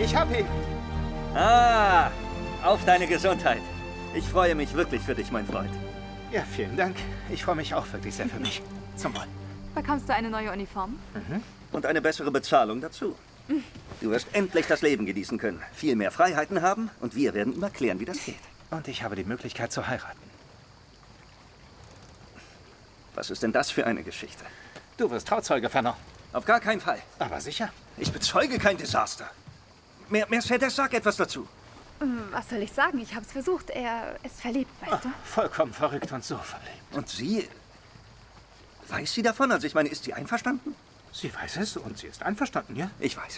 Ich hab ihn. Ah, auf deine Gesundheit. Ich freue mich wirklich für dich, mein Freund. Ja, vielen Dank. Ich freue mich auch wirklich sehr für mich. Zum Wohl. Bekommst du eine neue Uniform? Und eine bessere Bezahlung dazu. Du wirst endlich das Leben genießen können, viel mehr Freiheiten haben und wir werden ihm erklären, wie das geht. Und ich habe die Möglichkeit zu heiraten. Was ist denn das für eine Geschichte? Du wirst Trauzeuge, Fenner. Auf gar keinen Fall. Aber sicher. Ich bezeuge kein Desaster. Mercedes, sag etwas dazu. Was soll ich sagen? Ich hab's versucht. Er ist verliebt, weißt du? Vollkommen verrückt und so verliebt. Und sie... Weiß sie davon? Also ich meine, ist sie einverstanden? Sie weiß es und sie ist einverstanden, ja? Ich weiß.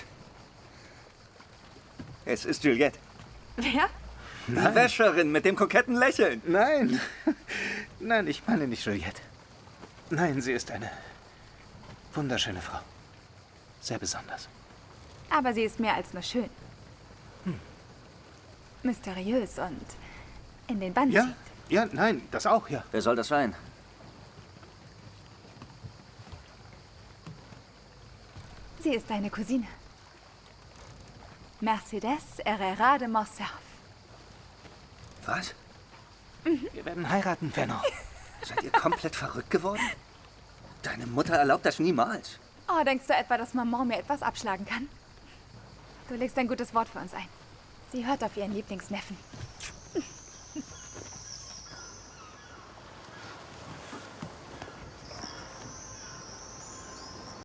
Es ist Juliette. Wer? Die Wäscherin mit dem koketten Lächeln. Nein. Nein, ich meine nicht Juliette. Nein, sie ist eine wunderschöne Frau. Sehr besonders. Aber sie ist mehr als nur schön. Mysteriös und in den Bann Ja, zieht. ja, nein, das auch, ja. Wer soll das sein? Sie ist deine Cousine. Mercedes Herrera de Morcerf. Was? Wir werden heiraten, Fenner. Seid ihr komplett verrückt geworden? Deine Mutter erlaubt das niemals. Oh, denkst du etwa, dass Maman mir etwas abschlagen kann? Du legst ein gutes Wort für uns ein. Sie hört auf ihren Lieblingsneffen.